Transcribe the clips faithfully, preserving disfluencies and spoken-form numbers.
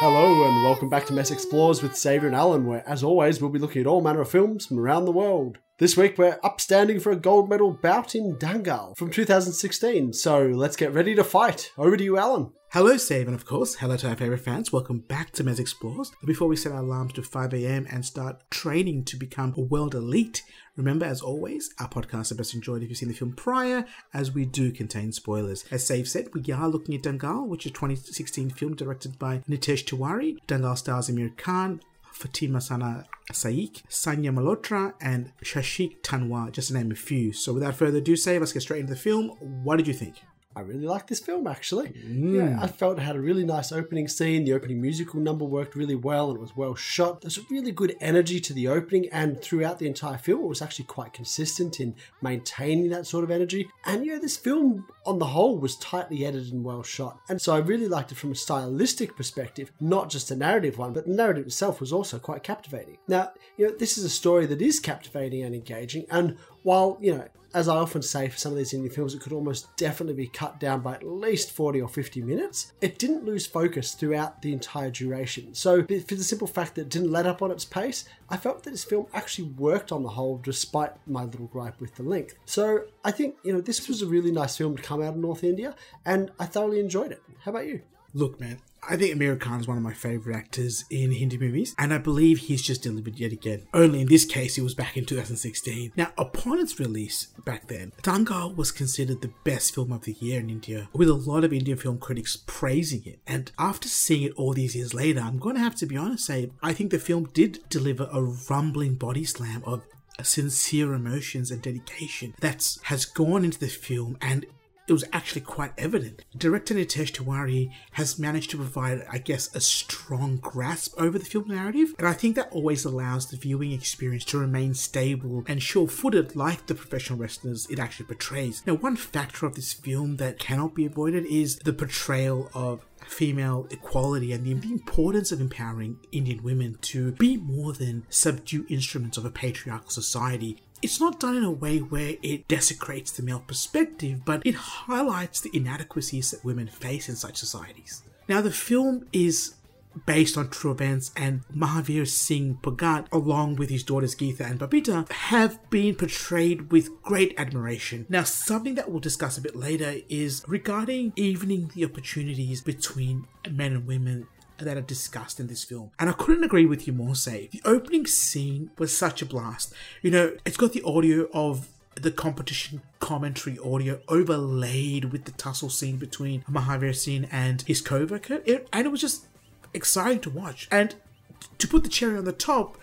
Hello and welcome back to Mess Explores with Xavier and Alan, where as always we'll be looking at all manner of films from around the world. This week we're upstanding for a gold medal bout in Dangal from two thousand sixteen, so let's get ready to fight. Over to you, Alan. Hello, Save, and of course, hello to our favourite fans. Welcome back to Mez Explores. Before we set our alarms to five a.m. and start training to become a world elite, remember, as always, our podcasts are best enjoyed if you've seen the film prior, as we do contain spoilers. As Save said, we are looking at Dangal, which is a twenty sixteen film directed by Nitesh Tiwari. Dangal stars Amir Khan, Fatima Sana Saik, Sanya Malhotra, and Shashik Tanwar, just to name a few. So without further ado, Save, let's get straight into the film. What did you think? I really liked this film, actually. Mm. Yeah, I felt it had a really nice opening scene. The opening musical number worked really well and it was well shot. There's a really good energy to the opening, and throughout the entire film, it was actually quite consistent in maintaining that sort of energy. And, you know, this film, on the whole, was tightly edited and well shot. And so I really liked it from a stylistic perspective, not just a narrative one, but the narrative itself was also quite captivating. Now, you know, this is a story that is captivating and engaging, and while, you know, as I often say for some of these indie films, it could almost definitely be cut down by at least forty or fifty minutes. It didn't lose focus throughout the entire duration. So for the simple fact that it didn't let up on its pace, I felt that this film actually worked on the whole despite my little gripe with the length. So I think, you know, this was a really nice film to come out of North India, and I thoroughly enjoyed it. How about you? Look, man, I think Amir Khan is one of my favourite actors in Hindi movies, and I believe he's just delivered yet again. Only in this case, it was back in two thousand sixteen. Now, upon its release back then, Dangal was considered the best film of the year in India, with a lot of Indian film critics praising it. And after seeing it all these years later, I'm going to have to be honest, say, I think the film did deliver a rumbling body slam of sincere emotions and dedication that has gone into the film, and it was actually quite evident. Director Nitesh Tiwari has managed to provide, I guess, a strong grasp over the film narrative, and I think that always allows the viewing experience to remain stable and sure-footed like the professional wrestlers it actually portrays. Now, one factor of this film that cannot be avoided is the portrayal of female equality and the importance of empowering Indian women to be more than subdued instruments of a patriarchal society. It's not done in a way where it desecrates the male perspective, but it highlights the inadequacies that women face in such societies. Now, the film is based on true events, and Mahavir Singh Bhagat, along with his daughters Geetha and Babita, have been portrayed with great admiration. Now, something that we'll discuss a bit later is regarding evening the opportunities between men and women that are discussed in this film. And I couldn't agree with you more, Say. The opening scene was such a blast. You know, it's got the audio of the competition commentary audio overlaid with the tussle scene between Mahavir Singh and his co-worker, it, and it was just exciting to watch. And to put the cherry on the top,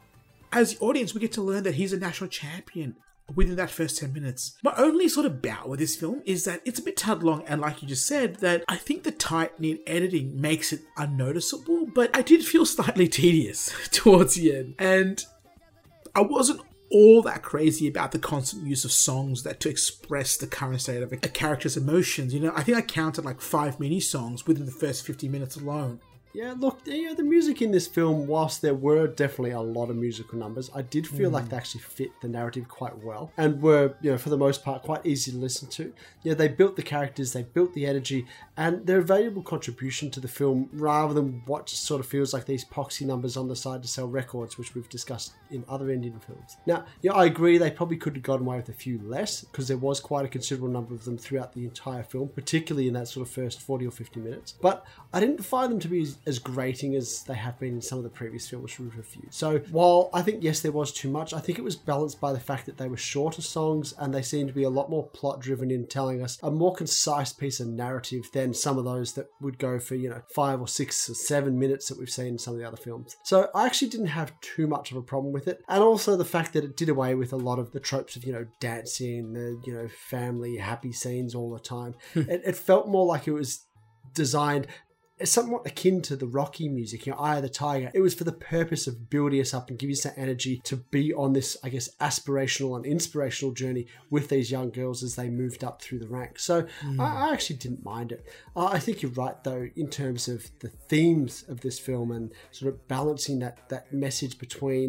as the audience, we get to learn that he's a national champion within that first ten minutes. My only sort of bout with this film is that it's a bit tad long, and like you just said, that I think the tight-knit editing makes it unnoticeable, but I did feel slightly tedious towards the end. And I wasn't all that crazy about the constant use of songs that to express the current state of a character's emotions. You know, I think I counted like five mini songs within the first fifty minutes alone. Yeah, look, yeah, the music in this film, whilst there were definitely a lot of musical numbers, I did feel mm. like they actually fit the narrative quite well and were, you know, for the most part, quite easy to listen to. Yeah, they built the characters, they built the energy, and they're a valuable contribution to the film rather than what just sort of feels like these poxy numbers on the side to sell records, which we've discussed in other Indian films. Now, yeah, I agree they probably could have gotten away with a few less because there was quite a considerable number of them throughout the entire film, particularly in that sort of first forty or fifty minutes. But I didn't find them to be as as grating as they have been in some of the previous films we've reviewed. So while I think, yes, there was too much, I think it was balanced by the fact that they were shorter songs and they seemed to be a lot more plot driven in telling us a more concise piece of narrative than some of those that would go for, you know, five or six or seven minutes that we've seen in some of the other films. So I actually didn't have too much of a problem with it. And also the fact that it did away with a lot of the tropes of, you know, dancing, the, you know, family, happy scenes all the time. it, it felt more like it was designed somewhat akin to the Rocky music, you know, Eye of the Tiger. It was for the purpose of building us up and giving us that energy to be on this, I guess, aspirational and inspirational journey with these young girls as they moved up through the ranks. So mm. I, I actually didn't mind it. Uh, I think you're right, though, in terms of the themes of this film and sort of balancing that, that message between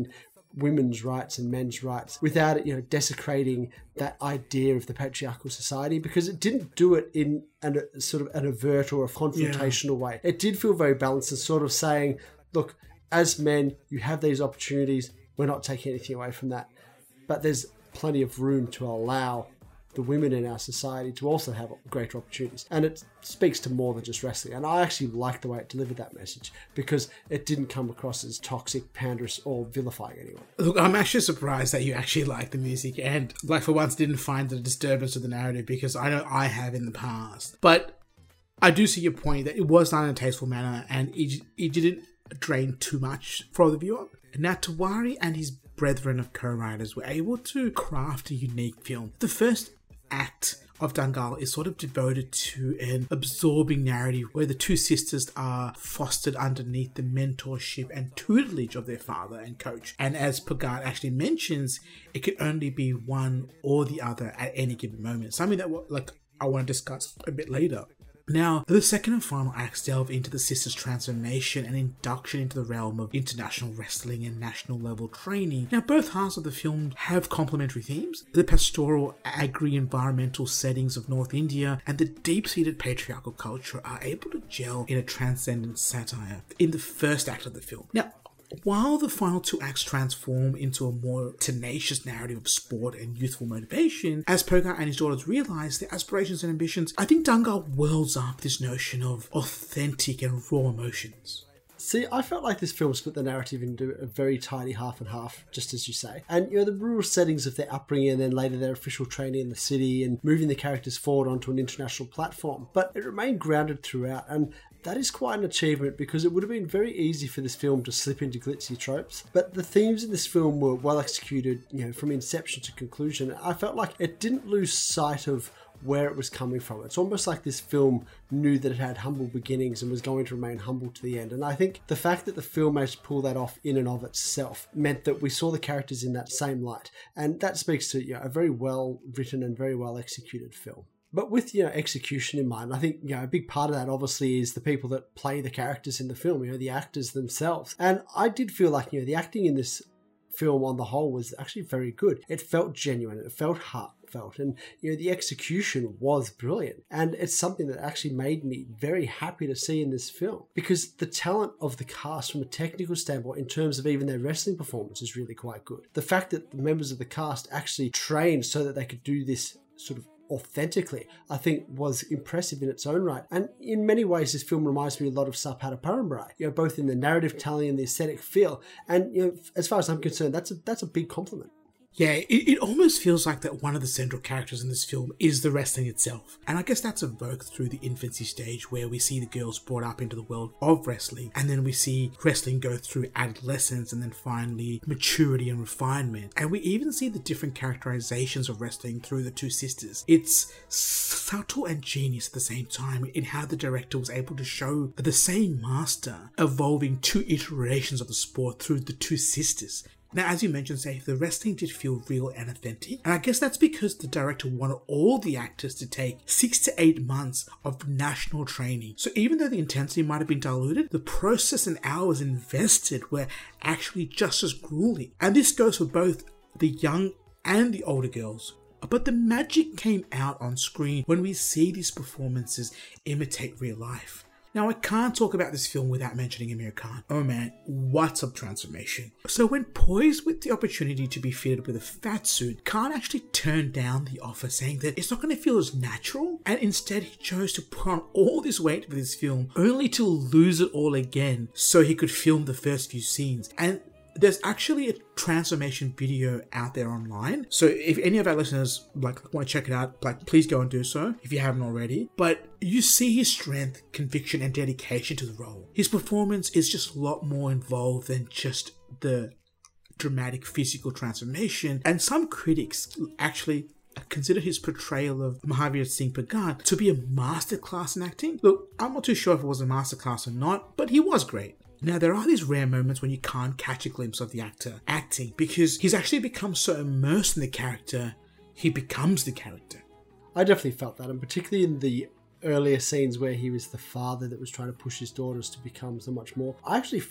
women's rights and men's rights without it, you know, desecrating that idea of the patriarchal society, because it didn't do it in an, a sort of an overt or a confrontational yeah. way. It did feel very balanced and sort of saying, look, as men, you have these opportunities. We're not taking anything away from that. But there's plenty of room to allow the women in our society to also have greater opportunities. And it speaks to more than just wrestling. And I actually like the way it delivered that message, because it didn't come across as toxic, panderous, or vilifying anyone. Look, I'm actually surprised that you actually like the music and, like, for once didn't find the disturbance of the narrative, because I know I have in the past. But I do see your point that it was done in a tasteful manner and it, it didn't drain too much for the viewer. Now, Tewari and his brethren of co-writers were able to craft a unique film. The first act of Dangal is sort of devoted to an absorbing narrative where the two sisters are fostered underneath the mentorship and tutelage of their father and coach. And as Pagad actually mentions, it could only be one or the other at any given moment. Something that like I want to discuss a bit later. Now, the second and final acts delve into the sisters' transformation and induction into the realm of international wrestling and national level training. Now, both halves of the film have complementary themes. The pastoral, agri-environmental settings of North India and the deep-seated patriarchal culture are able to gel in a transcendent satire in the first act of the film. Now, while the final two acts transform into a more tenacious narrative of sport and youthful motivation, as Pogart and his daughters realise their aspirations and ambitions, I think Dangal welds up this notion of authentic and raw emotions. See, I felt like this film split the narrative into a very tidy half and half, just as you say. And, you know, the rural settings of their upbringing and then later their official training in the city and moving the characters forward onto an international platform. But it remained grounded throughout, and that is quite an achievement, because it would have been very easy for this film to slip into glitzy tropes. But the themes in this film were well executed, you know, from inception to conclusion. I felt like it didn't lose sight of where it was coming from. It's almost like this film knew that it had humble beginnings and was going to remain humble to the end. And I think the fact that the film managed to pull that off in and of itself meant that we saw the characters in that same light. And that speaks to, you know, a very well written and very well executed film. But with, you know, execution in mind, I think, you know, a big part of that obviously is the people that play the characters in the film, you know, the actors themselves. And I did feel like, you know, the acting in this film on the whole was actually very good. It felt genuine. It felt heartfelt. And, you know, the execution was brilliant. And it's something that actually made me very happy to see in this film, because the talent of the cast from a technical standpoint in terms of even their wrestling performance is really quite good. The fact that the members of the cast actually trained so that they could do this sort of authentically, I think was impressive in its own right. And in many ways, this film reminds me a lot of Sarpada Parambarai, you know, both in the narrative telling and the aesthetic feel. And, you know, as far as I'm concerned, that's a, that's a big compliment. Yeah, it, it almost feels like that one of the central characters in this film is the wrestling itself. And I guess that's evoked through the infancy stage where we see the girls brought up into the world of wrestling, and then we see wrestling go through adolescence and then finally maturity and refinement. And we even see the different characterizations of wrestling through the two sisters. It's subtle and genius at the same time in how the director was able to show the same master evolving two iterations of the sport through the two sisters. Now, as you mentioned, Saif, the wrestling did feel real and authentic, and I guess that's because the director wanted all the actors to take six to eight months of national training. So even though the intensity might have been diluted, the process and hours invested were actually just as grueling. And this goes for both the young and the older girls. But the magic came out on screen when we see these performances imitate real life. Now, I can't talk about this film without mentioning Amir Khan. Oh man, what a transformation. So when poised with the opportunity to be fitted with a fat suit, Khan actually turned down the offer, saying that it's not going to feel as natural, and instead he chose to put on all this weight for this film, only to lose it all again so he could film the first few scenes. And there's actually a transformation video out there online. So if any of our listeners like want to check it out, like please go and do so if you haven't already. But you see his strength, conviction, and dedication to the role. His performance is just a lot more involved than just the dramatic physical transformation. And some critics actually consider his portrayal of Mahavir Singh Pagad to be a masterclass in acting. Look, I'm not too sure if it was a masterclass or not, but he was great. Now, there are these rare moments when you can't catch a glimpse of the actor acting because he's actually become so immersed in the character, he becomes the character. I definitely felt that, and particularly in the earlier scenes where he was the father that was trying to push his daughters to become so much more. I actually felt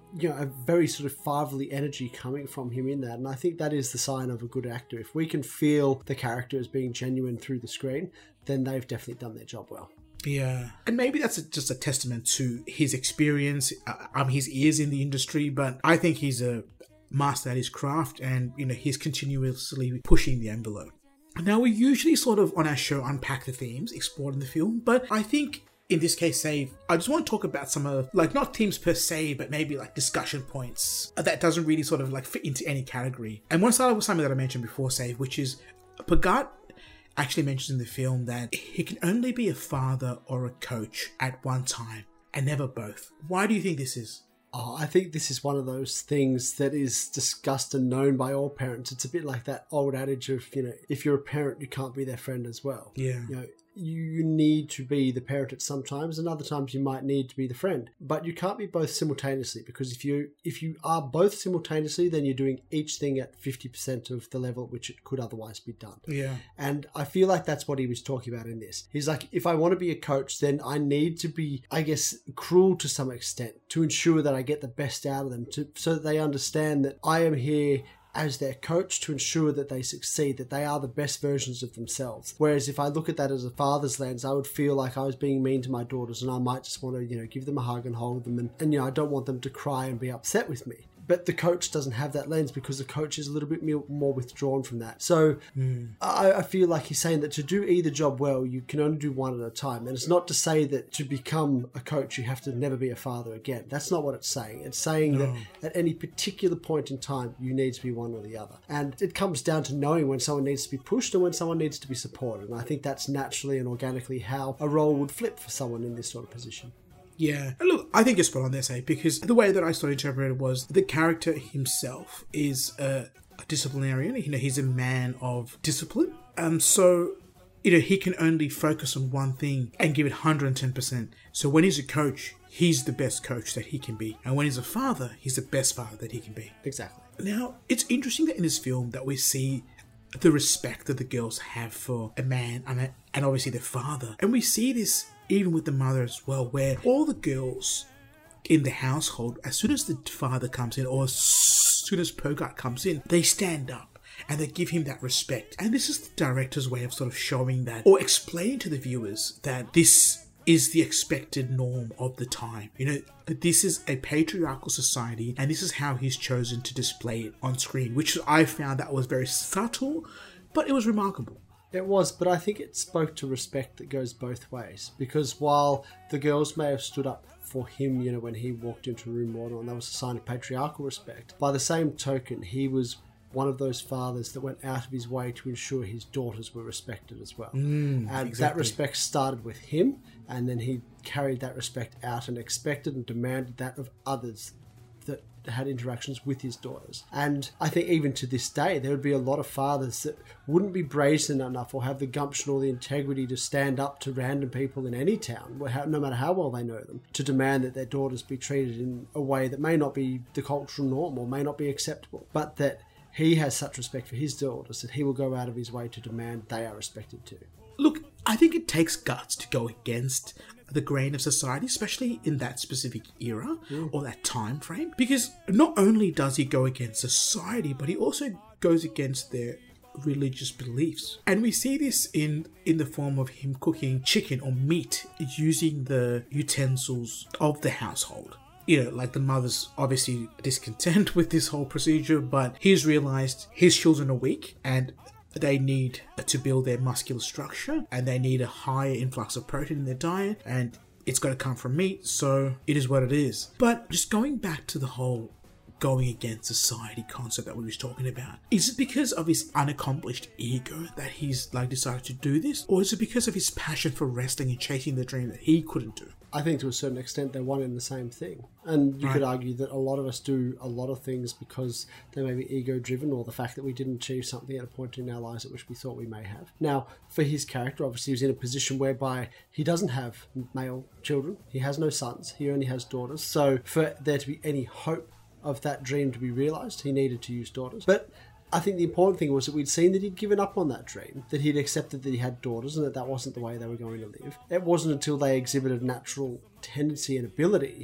you know, a very sort of fatherly energy coming from him in that. And I think that is the sign of a good actor. If we can feel the character as being genuine through the screen, then they've definitely done their job well. Yeah. And maybe that's a, just a testament to his experience, uh, um, his ears in the industry, but I think he's a master at his craft, and, you know, he's continuously pushing the envelope. Now, we usually sort of on our show unpack the themes explored in the film, but I think in this case, Save, I just want to talk about some of, like, not themes per se, but maybe like discussion points that doesn't really sort of like fit into any category. And one start with something that I mentioned before, Save, which is Picard actually mentions in the film that he can only be a father or a coach at one time and never both. Why do you think this is? Oh, I think this is one of those things that is discussed and known by all parents. It's a bit like that old adage of, you know, if you're a parent, you can't be their friend as well. Yeah. You know, you, you need to be the parent at some times, and other times you might need to be the friend. But you can't be both simultaneously, because if you if you are both simultaneously, then you're doing each thing at fifty percent of the level at which it could otherwise be done. Yeah. And I feel like that's what he was talking about in this. He's like, if I want to be a coach, then I need to be, I guess, cruel to some extent to ensure that I get the best out of them, to, so that they understand that I am here as their coach to ensure that they succeed, that they are the best versions of themselves. Whereas if I look at that as a father's lens, I would feel like I was being mean to my daughters, and I might just want to, you know, give them a hug and hold them, and, and you know, I don't want them to cry and be upset with me. But the coach doesn't have that lens, because the coach is a little bit more withdrawn from that. So mm. I, I feel like he's saying that to do either job well, you can only do one at a time. And it's not to say that to become a coach, you have to never be a father again. That's not what it's saying. It's saying no. that at any particular point in time, you need to be one or the other. And it comes down to knowing when someone needs to be pushed and when someone needs to be supported. And I think that's naturally and organically how a role would flip for someone in this sort of position. Yeah. And look, I think you're spot on there, say, because the way that I sort of interpreted it was the character himself is a, a disciplinarian. You know, he's a man of discipline. Um, so, you know, he can only focus on one thing and give it one hundred ten percent. So when he's a coach, he's the best coach that he can be. And when he's a father, he's the best father that he can be. Exactly. Now, it's interesting that in this film that we see the respect that the girls have for a man and, a, and obviously their father. And we see this even with the mother as well, where all the girls in the household, as soon as the father comes in, or as soon as Picard comes in, they stand up and they give him that respect. And this is the director's way of sort of showing that, or explaining to the viewers that this is the expected norm of the time. You know, this is a patriarchal society, and this is how he's chosen to display it on screen, which I found that was very subtle, but it was remarkable. It was, but I think it spoke to respect that goes both ways. Because while the girls may have stood up for him, you know, when he walked into room order, and that was a sign of patriarchal respect, by the same token, he was one of those fathers that went out of his way to ensure his daughters were respected as well. Mm, and exactly. That respect started with him, and then he carried that respect out and expected and demanded that of others that had interactions with his daughters. And I think even to this day, there would be a lot of fathers that wouldn't be brazen enough or have the gumption or the integrity to stand up to random people in any town, no matter how well they know them, to demand that their daughters be treated in a way that may not be the cultural norm or may not be acceptable, but that he has such respect for his daughters that he will go out of his way to demand they are respected too. Look, I think it takes guts to go against the grain of society, especially in that specific era mm. or that time frame, because not only does he go against society, but he also goes against their religious beliefs. And we see this in in the form of him cooking chicken or meat using the utensils of the household. You know, like the mother's obviously discontent with this whole procedure, but he's realized his children are weak and they need to build their muscular structure, and they need a higher influx of protein in their diet, and it's got to come from meat, so it is what it is. But just going back to the whole going against society concept that we was talking about, is it because of his unaccomplished ego that he's like decided to do this, or is it because of his passion for wrestling and chasing the dream that he couldn't do? I think to a certain extent they're one and the same thing. And you right. could argue that a lot of us do a lot of things because they may be ego-driven, or the fact that we didn't achieve something at a point in our lives at which we thought we may have. Now, for his character, obviously he was in a position whereby he doesn't have male children. He has no sons. He only has daughters. So for there to be any hope of that dream to be realised, he needed to use daughters. But I think the important thing was that we'd seen that he'd given up on that dream, that he'd accepted that he had daughters and that that wasn't the way they were going to live. It wasn't until they exhibited natural tendency and ability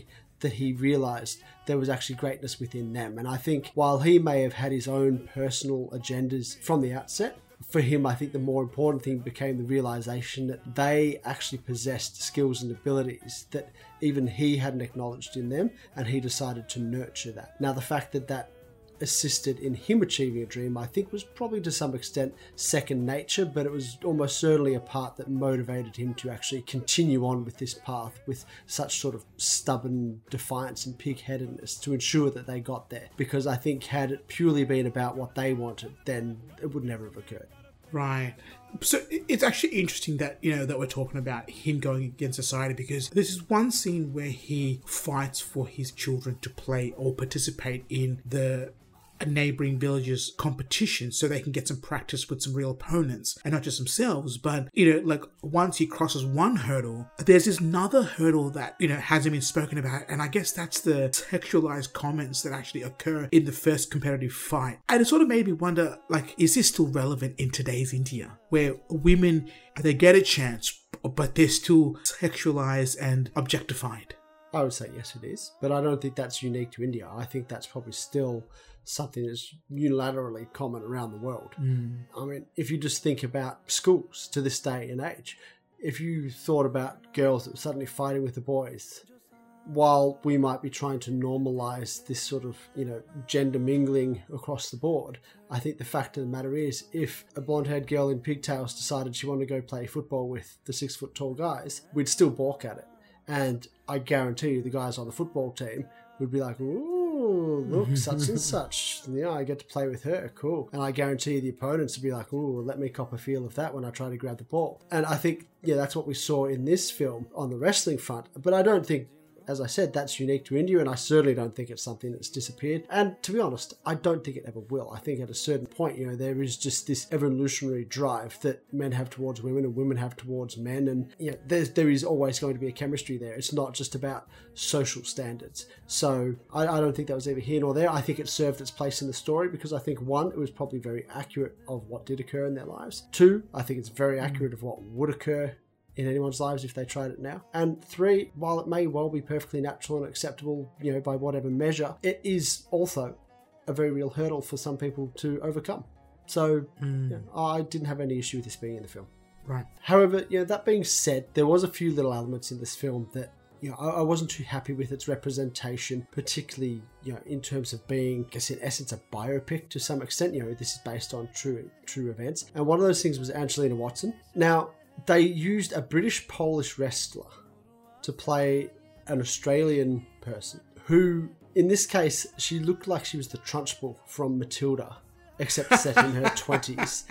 that he realised there was actually greatness within them. And I think while he may have had his own personal agendas from the outset, for him, I think the more important thing became the realisation that they actually possessed skills and abilities that even he hadn't acknowledged in them, and he decided to nurture that. Now, the fact that that assisted in him achieving a dream, I think was probably to some extent second nature, but it was almost certainly a part that motivated him to actually continue on with this path with such sort of stubborn defiance and pig-headedness to ensure that they got there. Because I think had it purely been about what they wanted, then it would never have occurred. Right. So it's actually interesting that, you know, that we're talking about him going against society, because this is one scene where he fights for his children to play or participate in the neighboring villages competition so they can get some practice with some real opponents, and not just themselves, but, you know, like once he crosses one hurdle, there's this another hurdle that, you know, hasn't been spoken about, and I guess that's the sexualized comments that actually occur in the first competitive fight. And it sort of made me wonder, like, is this still relevant in today's India, where women, they get a chance, but they're still sexualized and objectified? I would say yes, it is, but I don't think that's unique to India. I think that's probably still something that's unilaterally common around the world. Mm. I mean, if you just think about schools to this day and age, if you thought about girls that were suddenly fighting with the boys, while we might be trying to normalize this sort of, you know, gender mingling across the board, I think the fact of the matter is, if a blonde-haired girl in pigtails decided she wanted to go play football with the six-foot-tall guys, we'd still balk at it. And I guarantee you the guys on the football team would be like, ooh, look, such and such. Yeah, I get to play with her. Cool. And I guarantee you the opponents would be like, ooh, let me cop a feel of that when I try to grab the ball. And I think, yeah, that's what we saw in this film on the wrestling front. But I don't think, as I said, that's unique to India, and I certainly don't think it's something that's disappeared. And to be honest, I don't think it ever will. I think at a certain point, you know, there is just this evolutionary drive that men have towards women and women have towards men, and, you know, there's, there is always going to be a chemistry there. It's not just about social standards. So I, I don't think that was either here nor there. I think it served its place in the story because I think, one, it was probably very accurate of what did occur in their lives. Two, I think it's very accurate of what would occur in anyone's lives if they tried it now. And three, while it may well be perfectly natural and acceptable, you know, by whatever measure, it is also a very real hurdle for some people to overcome. So mm. you know, I didn't have any issue with this being in the film. Right. However, you know, that being said, there was a few little elements in this film that, you know, I, I wasn't too happy with its representation, particularly, you know, in terms of being, I guess, in essence, a biopic to some extent. You know, this is based on true true events. And one of those things was Angelina Watson. Now, they used a British Polish wrestler to play an Australian person who, in this case, she looked like she was the Trunchbull from Matilda, except set in her twenties.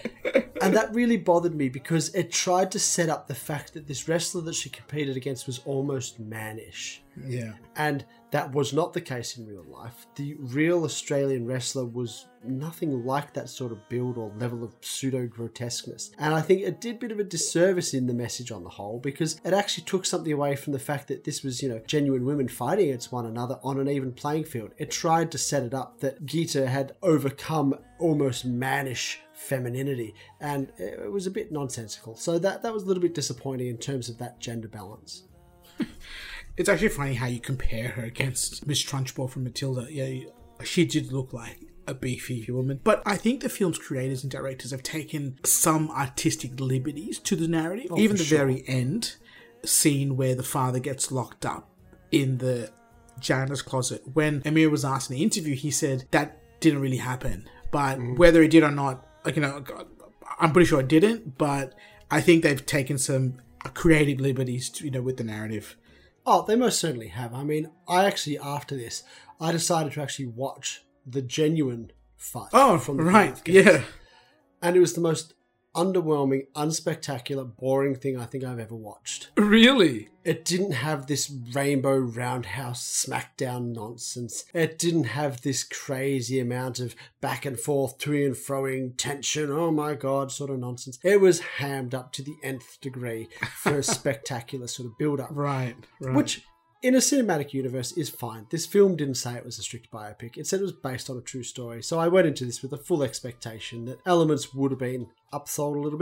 And that really bothered me because it tried to set up the fact that this wrestler that she competed against was almost mannish. Yeah. And that was not the case in real life. The real Australian wrestler was nothing like that sort of build or level of pseudo-grotesqueness. And I think it did a bit of a disservice in the message on the whole, because it actually took something away from the fact that this was, you know, genuine women fighting against one another on an even playing field. It tried to set it up that Geeta had overcome almost mannish femininity, and it was a bit nonsensical. So that, that was a little bit disappointing in terms of that gender balance. It's actually funny how you compare her against Miss Trunchbull from Matilda. Yeah, she did look like a beefy woman. But I think the film's creators and directors have taken some artistic liberties to the narrative. Oh, Even the sure. very end scene where the father gets locked up in the janitor's closet. When Amir was asked in the interview, he said that didn't really happen. But mm. whether it did or not, like, you know, I'm pretty sure it didn't. But I think they've taken some creative liberties, to, you know, with the narrative. Oh, they most certainly have. I mean, I actually, after this, I decided to actually watch the genuine fight. Oh, from the right, yeah. And it was the most underwhelming, unspectacular, boring thing I think I've ever watched. Really? It didn't have this rainbow roundhouse smackdown nonsense. It didn't have this crazy amount of back and forth, to and froing tension, oh my god, sort of nonsense. It was hammed up to the nth degree for a spectacular sort of build-up. Right, right. Which, in a cinematic universe, is fine. This film didn't say it was a strict biopic. It said it was based on a true story. So I went into this with a full expectation that elements would have been upsold a little bit.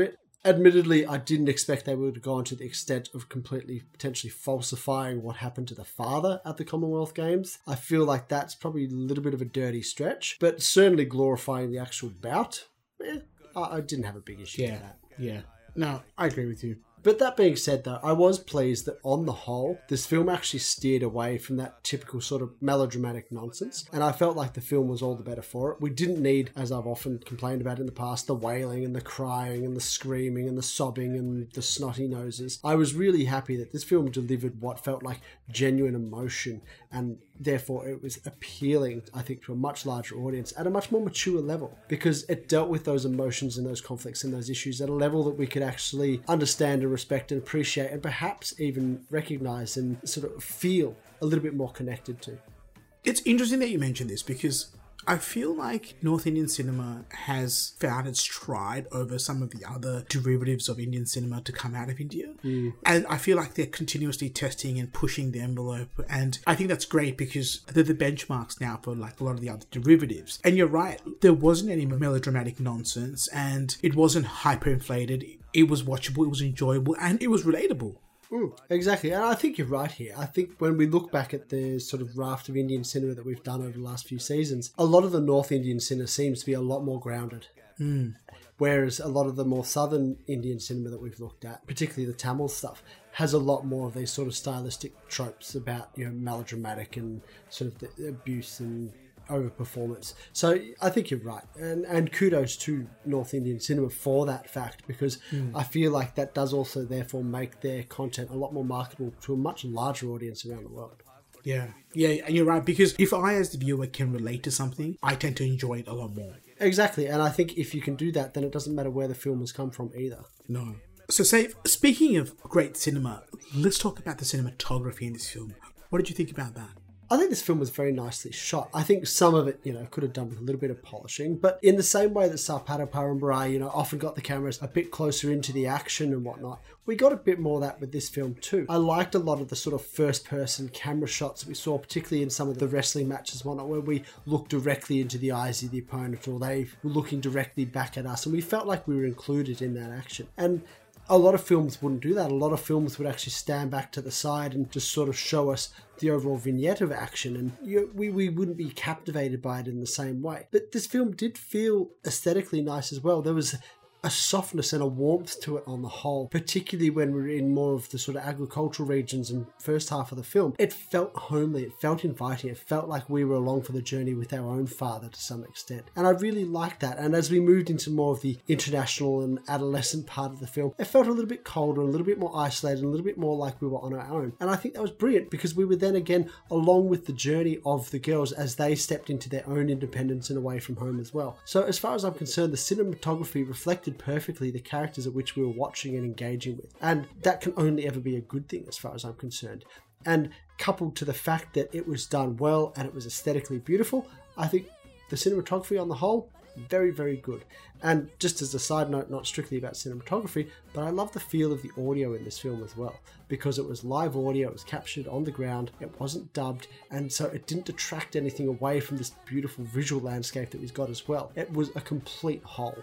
Admittedly, I didn't expect they would go on to the extent of completely potentially falsifying what happened to the father at the Commonwealth Games. I feel like that's probably a little bit of a dirty stretch, but certainly glorifying the actual bout, eh, I, I didn't have a big issue Yeah, with that. yeah. No, I agree with you. But that being said, though, I was pleased that on the whole, this film actually steered away from that typical sort of melodramatic nonsense. And I felt like the film was all the better for it. We didn't need, as I've often complained about in the past, the wailing and the crying and the screaming and the sobbing and the snotty noses. I was really happy that this film delivered what felt like genuine emotion, and therefore it was appealing, I think, to a much larger audience at a much more mature level, because it dealt with those emotions and those conflicts and those issues at a level that we could actually understand and respect and appreciate, and perhaps even recognize and sort of feel a little bit more connected to. It's interesting that you mentioned this, because I feel like North Indian cinema has found its stride over some of the other derivatives of Indian cinema to come out of India. Mm. And I feel like they're continuously testing and pushing the envelope. And I think that's great, because they're the benchmarks now for like a lot of the other derivatives. And you're right, there wasn't any melodramatic nonsense, and it wasn't hyperinflated. It was watchable, it was enjoyable, and it was relatable. Mm, exactly, and I think you're right here. I think when we look back at the sort of raft of Indian cinema that we've done over the last few seasons, a lot of the North Indian cinema seems to be a lot more grounded. Mm. Whereas a lot of the more southern Indian cinema that we've looked at, particularly the Tamil stuff, has a lot more of these sort of stylistic tropes about, you know, melodramatic and sort of the abuse and overperformance. So I think you're right, and and kudos to North Indian cinema for that fact, because mm. I feel like that does also therefore make their content a lot more marketable to a much larger audience around the world. Yeah, yeah, and you're right, because if I as the viewer can relate to something, I tend to enjoy it a lot more. Exactly, and I think if you can do that, then it doesn't matter where the film has come from either. No. So say, speaking of great cinema, let's talk about the cinematography in this film. What did you think about that? I think this film was very nicely shot. I think some of it, you know, could have done with a little bit of polishing, but in the same way that Sarpada Parambarai, you know, often got the cameras a bit closer into the action and whatnot, we got a bit more of that with this film too. I liked a lot of the sort of first-person camera shots that we saw, particularly in some of the wrestling matches and whatnot, where we looked directly into the eyes of the opponent, or they were looking directly back at us, and we felt like we were included in that action. And a lot of films wouldn't do that. A lot of films would actually stand back to the side and just sort of show us the overall vignette of action, and you, we, we wouldn't be captivated by it in the same way. But this film did feel aesthetically nice as well. There was a softness and a warmth to it on the whole, particularly when we're in more of the sort of agricultural regions and first half of the film. It felt homely, it felt inviting, it felt like we were along for the journey with our own father to some extent. And I really liked that. And as we moved into more of the international and adolescent part of the film, it felt a little bit colder, a little bit more isolated, a little bit more like we were on our own. And I think that was brilliant, because we were then again along with the journey of the girls as they stepped into their own independence and away from home as well. So as far as I'm concerned, the cinematography reflected perfectly the characters at which we were watching and engaging with, and that can only ever be a good thing as far as I'm concerned. And coupled to the fact that it was done well and it was aesthetically beautiful, I think the cinematography on the whole, very, very good. And just as a side note, not strictly about cinematography, but I love the feel of the audio in this film as well, because it was live audio, it was captured on the ground, it wasn't dubbed, and so it didn't detract anything away from this beautiful visual landscape that we've got as well. It was a complete whole.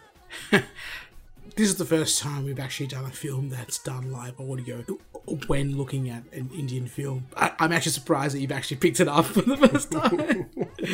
This is the first time we've actually done a film that's done live audio when looking at an Indian film. I, I'm actually surprised that you've actually picked it up for the first time.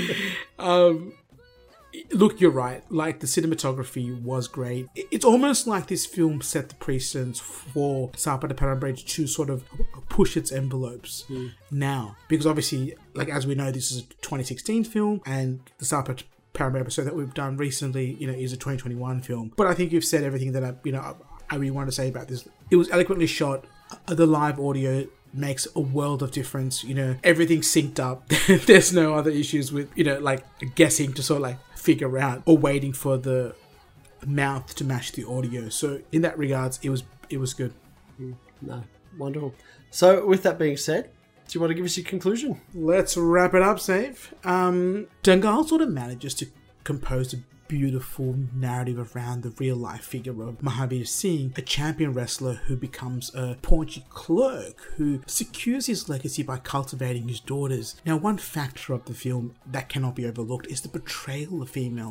um, look, you're right. Like, the cinematography was great. It's almost like this film set the precedence for Sarpada Parambarai to sort of push its envelopes mm. now. Because obviously, like, as we know, this is a twenty sixteen film, and the Sarpada Parambarai episode that we've done recently, you know, is a twenty twenty-one film. But I think you've said everything that I, you know, I really want to say about this. It was eloquently shot. The live audio makes a world of difference. You know, everything's synced up. There's no other issues with, you know, like guessing to sort of like figure out or waiting for the mouth to match the audio. So in that regards, it was it was good. Mm, no, wonderful. So with that being said, do you want to give us your conclusion? Let's wrap it up, Saif. Um, Dangal sort of manages to compose a beautiful narrative around the real-life figure of Mahavir Singh, a champion wrestler who becomes a paunchy clerk who secures his legacy by cultivating his daughters. Now, one factor of the film that cannot be overlooked is the portrayal of female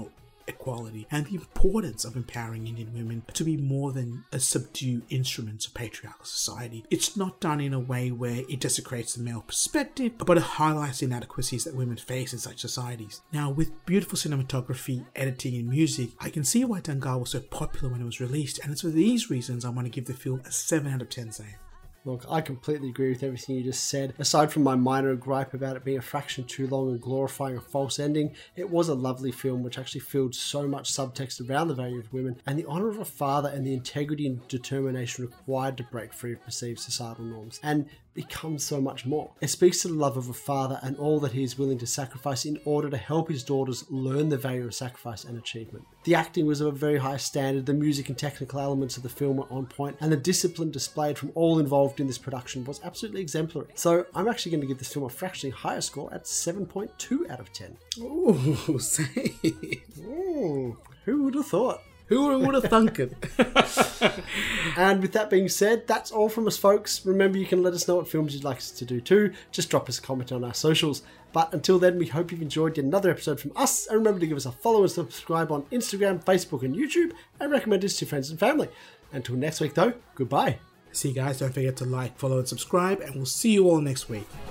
equality and the importance of empowering Indian women to be more than a subdued instruments of patriarchal society. It's not done in a way where it desecrates the male perspective, but it highlights the inadequacies that women face in such societies. Now, with beautiful cinematography, editing and music, I can see why Dangal was so popular when it was released, and it's for these reasons I want to give the film a seven out of ten, Zane. Look, I completely agree with everything you just said. Aside from my minor gripe about it being a fraction too long and glorifying a false ending, it was a lovely film which actually filled so much subtext around the value of women and the honour of a father and the integrity and determination required to break free of perceived societal norms, and becomes so much more. It speaks to the love of a father and all that he is willing to sacrifice in order to help his daughters learn the value of sacrifice and achievement. The acting was of a very high standard, the music and technical elements of the film were on point, and the discipline displayed from all involved in this production was absolutely exemplary. So I'm actually going to give this film a fractionally higher score at seven point two out of ten. Ooh, say. Ooh, who would have thought? Who would have thunk it? And with that being said, that's all from us, folks. Remember, you can let us know what films you'd like us to do too. Just drop us a comment on our socials. But until then, we hope you've enjoyed yet another episode from us. And remember to give us a follow and subscribe on Instagram, Facebook and YouTube. And recommend us to your friends and family. Until next week though, goodbye. See you guys, don't forget to like, follow and subscribe. And we'll see you all next week.